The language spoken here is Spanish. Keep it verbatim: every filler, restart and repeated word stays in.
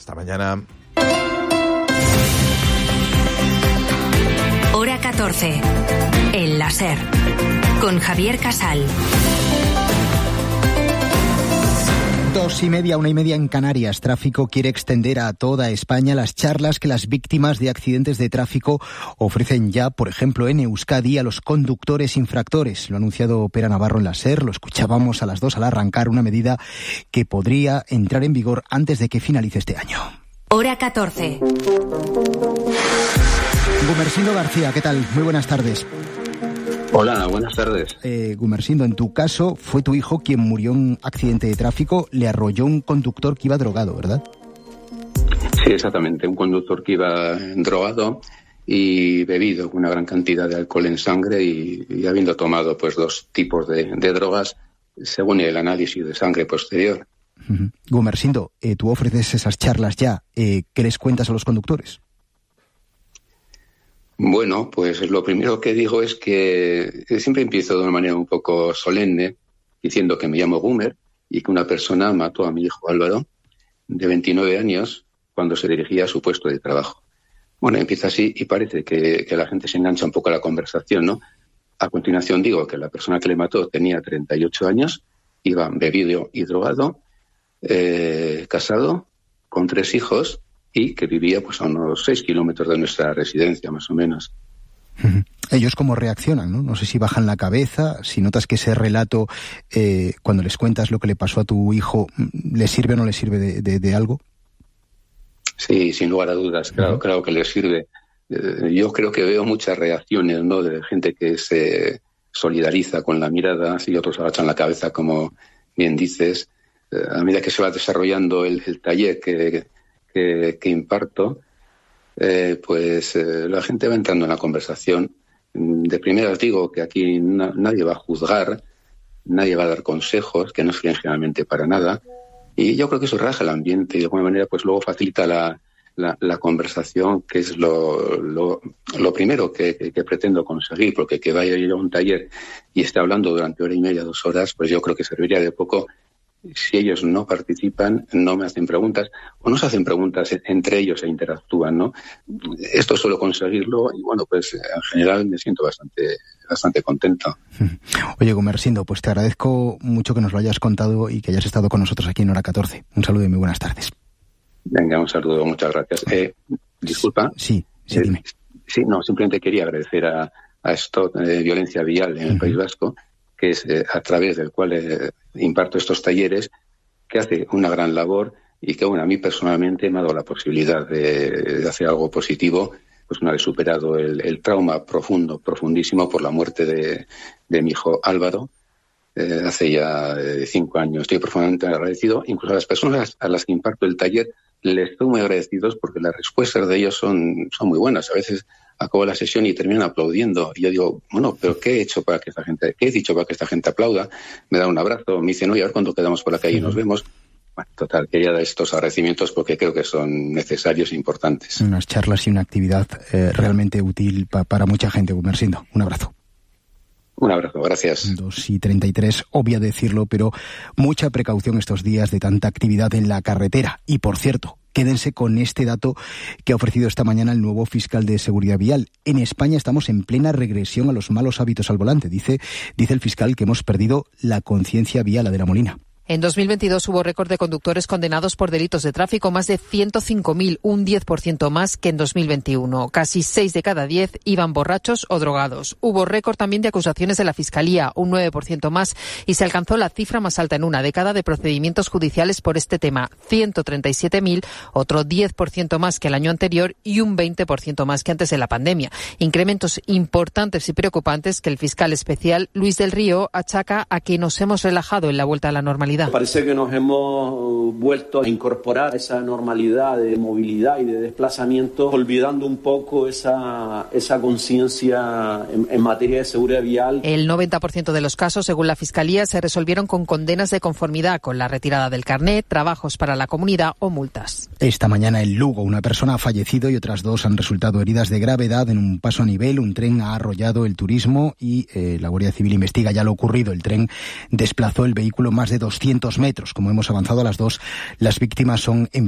Hasta mañana. Hora catorce. El láser. Con Javier Casal. Dos y media, una y media en Canarias. Tráfico quiere extender a toda España las charlas que las víctimas de accidentes de tráfico ofrecen ya, por ejemplo, en Euskadi, a los conductores infractores. Lo ha anunciado Pera Navarro en la SER, lo escuchábamos a las dos al arrancar, una medida que podría entrar en vigor antes de que finalice este año. Hora catorce. Gumersindo García, ¿qué tal? Muy buenas tardes. Hola, buenas tardes. Eh, Gumersindo, en tu caso fue tu hijo quien murió en un accidente de tráfico, le arrolló un conductor que iba drogado, ¿verdad? Sí, exactamente, un conductor que iba drogado y bebido con una gran cantidad de alcohol en sangre y, y habiendo tomado pues dos tipos de, de drogas según el análisis de sangre posterior. Uh-huh. Gumersindo, eh, tú ofreces esas charlas ya, eh, ¿qué les cuentas a los conductores? Bueno, pues lo primero que digo es que siempre empiezo de una manera un poco solemne, diciendo que me llamo Gumer y que una persona mató a mi hijo Álvaro, de veintinueve años, cuando se dirigía a su puesto de trabajo. Bueno, empieza así y parece que, que la gente se engancha un poco a la conversación, ¿no? A continuación digo que la persona que le mató tenía treinta y ocho años, iba bebido y drogado, eh, casado, con tres hijos, y que vivía pues a unos seis kilómetros de nuestra residencia, más o menos. Ellos cómo reaccionan, ¿no? No sé si bajan la cabeza, si notas que ese relato, eh, cuando les cuentas lo que le pasó a tu hijo, ¿les sirve o no les sirve de, de, de algo? Sí, sin lugar a dudas, claro, uh-huh. claro que les sirve. Eh, yo creo que veo muchas reacciones, ¿no?, de gente que se solidariza con la mirada, y otros agachan la cabeza, como bien dices. Eh, a medida que se va desarrollando el, el taller que... Que, que imparto, eh, pues eh, la gente va entrando en la conversación. De primeras digo que aquí na, nadie va a juzgar, nadie va a dar consejos, que no sirven generalmente para nada, y yo creo que eso relaja el ambiente y de alguna manera pues luego facilita la, la, la conversación, que es lo, lo, lo primero que, que, que pretendo conseguir, porque que vaya yo a un taller y esté hablando durante hora y media, dos horas, pues yo creo que serviría de poco si ellos no participan, no me hacen preguntas, o no se hacen preguntas entre ellos e interactúan, ¿no? Esto suelo conseguirlo y, bueno, pues en general me siento bastante bastante contento. Oye, Gumersindo, pues te agradezco mucho que nos lo hayas contado y que hayas estado con nosotros aquí en Hora catorce. Un saludo y muy buenas tardes. Venga, un saludo, muchas gracias. Eh, disculpa. Sí, sí, dime. Eh, sí, no, simplemente quería agradecer a, a Stop eh, Violencia Vial en el uh-huh. País Vasco, que es eh, a través del cual eh, imparto estos talleres, que hace una gran labor y que, bueno, a mí personalmente me ha dado la posibilidad de, de hacer algo positivo, pues una vez superado el, el trauma profundo, profundísimo por la muerte de, de mi hijo Álvaro, eh, hace ya eh, cinco años. Estoy profundamente agradecido, incluso a las personas a las que imparto el taller, les estoy muy agradecidos porque las respuestas de ellos son, son muy buenas. A veces acabo la sesión y terminan aplaudiendo. Y yo digo, bueno, ¿pero qué he hecho para que esta gente, qué he dicho para que esta gente aplauda? Me da un abrazo, me dicen, oye, a ver cuándo quedamos por la calle y nos vemos. Bueno, total, quería dar estos agradecimientos porque creo que son necesarios e importantes. Unas charlas y una actividad eh, realmente útil pa- para mucha gente, Gumersindo. Un abrazo. Un abrazo, gracias. dos y treinta y tres, obvia decirlo, pero mucha precaución estos días de tanta actividad en la carretera. Y, por cierto, quédense con este dato que ha ofrecido esta mañana el nuevo fiscal de Seguridad Vial. En España estamos en plena regresión a los malos hábitos al volante. Dice, dice el fiscal que hemos perdido la conciencia vial, la de la Molina. En dos mil veintidós hubo récord de conductores condenados por delitos de tráfico, más de ciento cinco mil, un diez por ciento más que en dos mil veintiuno. Casi seis de cada diez iban borrachos o drogados. Hubo récord también de acusaciones de la Fiscalía, un nueve por ciento más, y se alcanzó la cifra más alta en una década de procedimientos judiciales por este tema, ciento treinta y siete mil, otro diez por ciento más que el año anterior y un veinte por ciento más que antes de la pandemia. Incrementos importantes y preocupantes que el fiscal especial Luis del Río achaca a que nos hemos relajado en la vuelta a la normalidad. Parece que nos hemos vuelto a incorporar esa normalidad de movilidad y de desplazamiento, olvidando un poco esa, esa conciencia en, en materia de seguridad vial. El noventa por ciento de los casos, según la Fiscalía, se resolvieron con condenas de conformidad con la retirada del carné, trabajos para la comunidad o multas. Esta mañana en Lugo, una persona ha fallecido y otras dos han resultado heridas de gravedad en un paso a nivel. Un tren ha arrollado el turismo y eh, la Guardia Civil investiga ya lo ocurrido. El tren desplazó el vehículo más de doscientos metros. Como hemos avanzado a las dos, las víctimas son